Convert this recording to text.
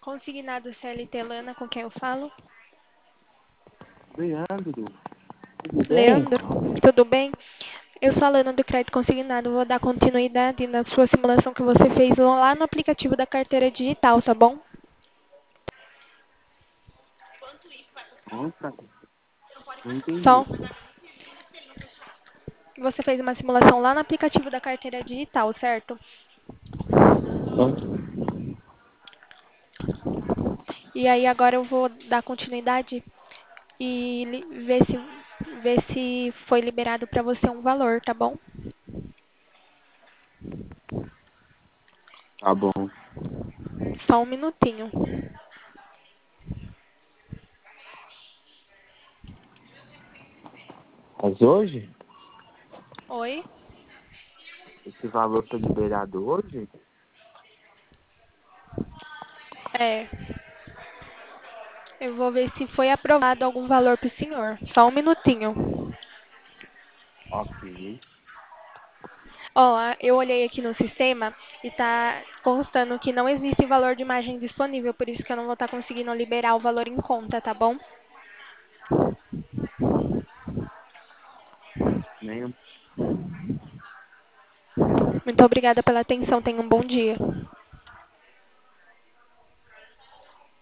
Consignado CLT Lana, com quem eu falo? Leandro, tudo bem? Leandro, tudo bem? Eu sou a Lana do Crédito Consignado. Vou dar continuidade na sua simulação que você fez lá no aplicativo da carteira digital, tá bom? Nossa, não entendi. Só. Você fez uma simulação lá no aplicativo da carteira digital, certo? Ah, E aí agora eu vou dar continuidade e ver se foi liberado para você um valor, tá bom? tá bom. Só um minutinho. Mas hoje, Oi? esse valor foi liberado hoje? É. Eu vou ver se foi aprovado algum valor para o senhor. Só um minutinho. Ok. Ó, eu olhei aqui no sistema e tá constando que não existe valor de margem disponível, por isso que eu não vou estar conseguindo liberar o valor em conta, tá bom? Nem Muito obrigada pela atenção. Tenha um bom dia.